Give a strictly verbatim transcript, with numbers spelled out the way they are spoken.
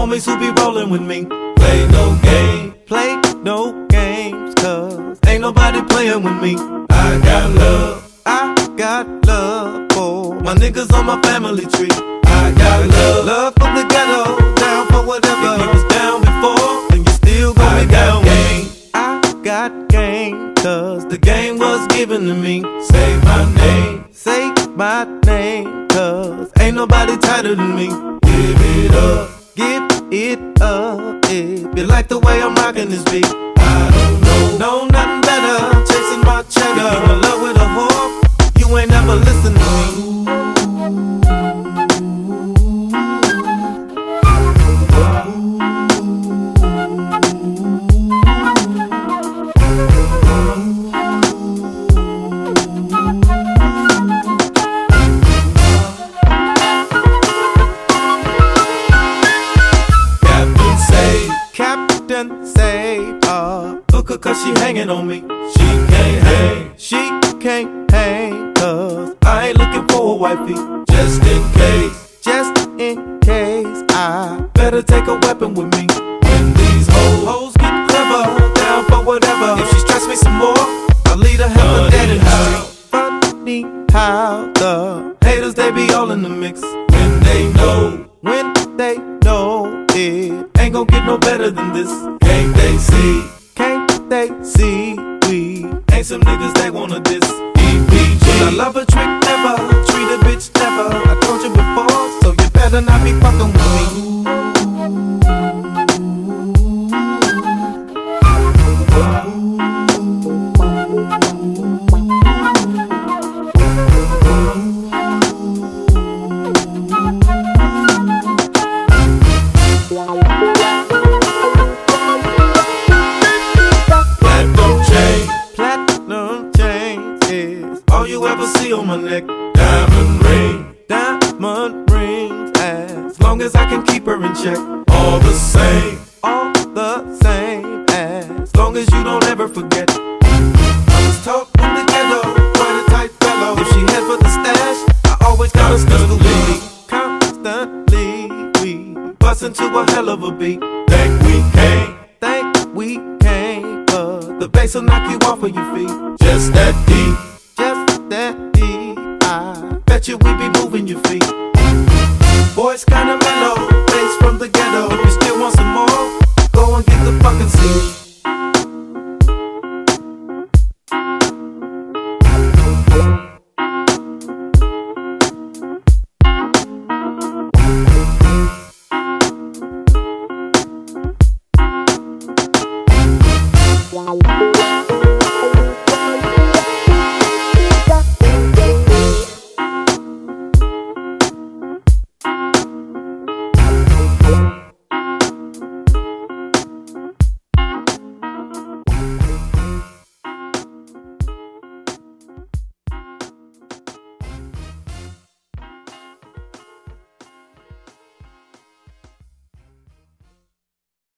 homies who be rolling with me. Play no game, play no games, cause ain't nobody playing with me. I got love, I got love for my niggas on my family tree. I got love, love for the ghetto, down for whatever. If you was down before, then you still gon' be down with me. I got game, cause the game was given to me. Say my name, say my name, cause ain't nobody tighter than me. Give it up, give it up. If you like the way I'm rocking this beat, I don't know, know nothing better. Chasing my cheddar, if you in love with a whore, you ain't never listen to me. Captain saved her hooker cause she hanging on me. She can't hang, she can't hang, cause I ain't looking for a wifey. Just in case, just in case, I better take a weapon with me. When these hoes, hoes get clever, down for whatever. If she stress me some more, I'll lead her hell dead in the street. Funny how the haters, they be all in the mix. When they know, when they know it ain't gon' get no better than this. Can't they see, can't they see we ain't some niggas they wanna diss. E P G, I love a trick never, treat a bitch never. I told you before, so you better not be fucking with me. All you ever see on my neck, diamond ring, diamond rings. As long as I can keep her in check, all the same, all the same. As long as you don't ever forget, I was taught in the ghetto, quite a tight fellow. If she head for the stash, I always got a pistol with me. Constantly, we bust into a hell of a beat. Think we came, think we came, but the bass will knock you off of your feet. Just that deep, just that deep. I bet you we be moving your feet. Boys kinda mellow, bass from the ghetto. If you still want some more, go and get the fucking seat. Wow.